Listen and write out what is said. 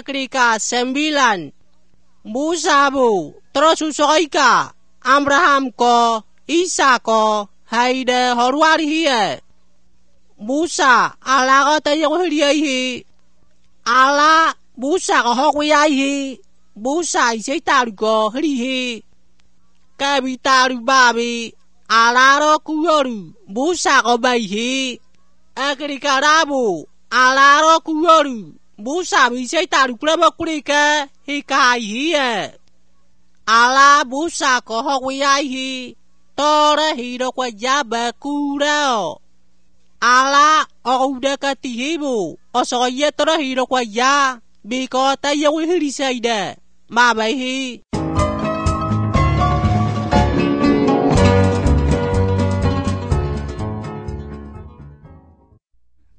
Ketika 9 Musa bu terus susoi ka Abraham ko Isa ko haide horwari hiye Musa ala ko tayo hilihi ala Musa ko hokwiyahi Musa isay taru ko hilihi kabi taru babi ala ro kuyoru Musa ko baihi Ketika rabu ala ro kuyoru Musa isay taru kulaba kulika hikaihi ala Musa ko hokwiyahi Tore hiro kwa jaba kurao ala o udah katihibu o so ye tore hiro kwa ya biko tayo hilisaida mabahi